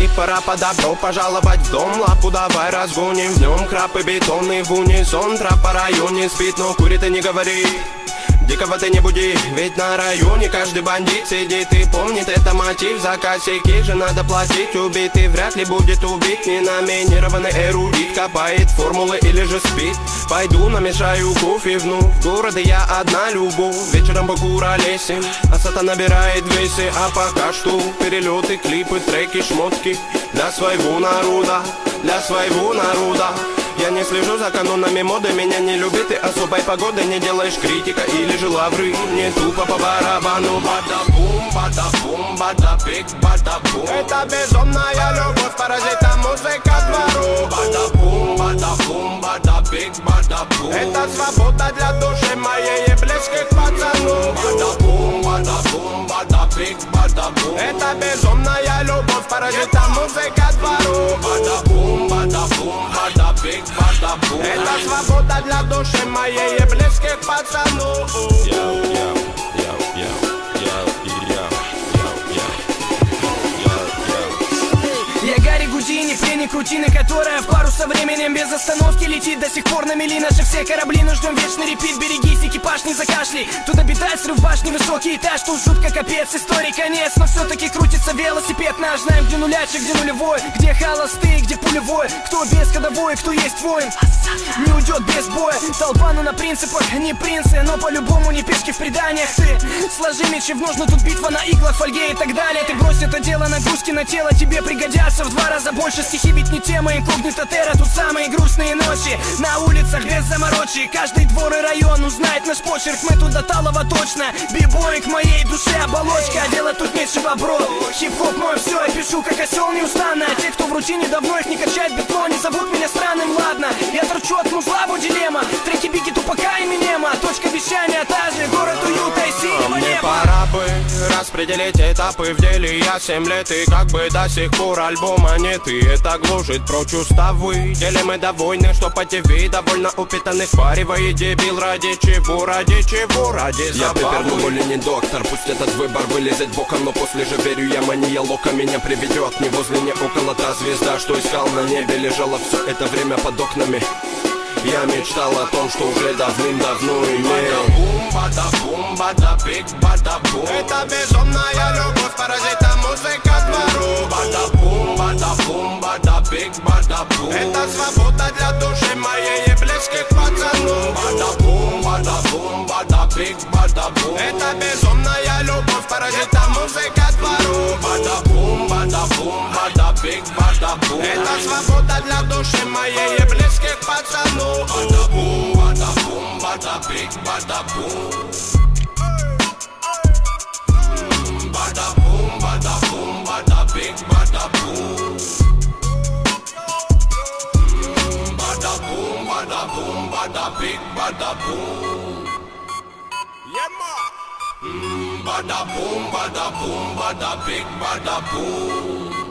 спит, пора по добро пожаловать в дом. Лапу давай разгоним, в нем краб и бетонный в унисон. Трап по районе спит, но курит и не говори. Дикого ты не буди, ведь на районе каждый бандит сидит и помнит, это мотив. За косяки же надо платить, убитый вряд ли будет убит. Ненаминированный эрудит копает формулы или же спит. Пойду намешаю кофе вновь, в городе я одна любовь. Вечером Бакура лесен, а сата набирает весы. А пока что перелеты, клипы, треки, шмотки для своего народа, для своего народа. Я не слежу за канонами моды, меня не любит и особой погоды. Не делаешь критика или же лавры, не тупо по барабану. Бада-бум, бада-бум, бада-бик, бада-бум. Это безумная любовь, паразита, музыка двору. Бада-бум, бада-бум, бада-бик, бада-бум. Это свобода для души моей и близких пацанов. Бада-бум, бада-бум, бада-бик, бада-бум. Это безумная любовь, паразита, музыка двору. Бада-бум, бада-бум, бада-бик. Это свобода для души моей и близких пацанов. Я Гарри Гудини, пленник рутины, которая в пару со временем без остановки летит. До сих пор на мели наши все корабли, но ждем вечный репит. Берегись, экипаж, не закашляй. Тут обитает срыв башни, высокий этаж. Тут жутко капец, истории конец. Но все-таки крутится велосипед наш. Знаем, где нулячек, где нулевой, где холостый, где пулевой. Кто без ходовой, кто есть воин, не уйдет без боя. Толпа, ну на принципах, не принцы, но по-любому не пешки в преданиях. Ты сложи мечи в ножны, тут битва на иглах, фольге и так далее. Ты брось это дело, нагрузки на тело тебе пригодятся в 2 раза больше. Стихи ведь не тема, инкогнито терра. Тут самые грустные ночи на улицах без заморочи. Каждый двор и район узнает наш почерк. Мы тут до талого точно. Бибоинг моей душе оболочка, а дело тут нечего, бро. Хип-хоп мой все, я пишу как осел неустанно. А те, кто в рутине давно их не качает бетло, не зовут меня странным, ладно. Я торчу от музла, дилемма. Треки Бигги, Тупака и Эминема. Точка вещания та же, город уюта и синего мне неба. пора бы распределить этапы в деле. Я 7 лет и как бы до сих пор альбома нет. И это глушит прочь уставы. Делим мы довольны, что по ТВ довольно упитанных паривает дебил. Ради чего, ради чего, ради забавы. Я пепер, более не доктор. Пусть этот выбор вылезет боком, но после же верю я, мания лока меня приведет. Не возле, не около та звезда, что искал на небе. Лежала все это время под окнами. Я мечтал о том, что уже давным-давно имел. Бада-бум, бада-бум, бада-бик, бада-бум. Это безумная любовь, паразита, музыка двору. Бада-бум, бада-бум, бада-бик, бада-бум. Это свобода для души моей и близких пацанов. Бада-бум, бада-бум, бада-бик, бада-бум. Это безумная любовь, паразита, музыка двору. Бада-бум, бада-бум, бада-бик, бада-бум. Это свобода для души моей и близких пацанов. Bada-boom, bada-boom, bada-big, bada-boom. Bada-boom, bada-boom, bada-big, bada-boom. Bada-boom, bada-boom, bada-big, bada-boom. Yeah, ma. Bada-boom, bada-boom, bada-big, bada-boom.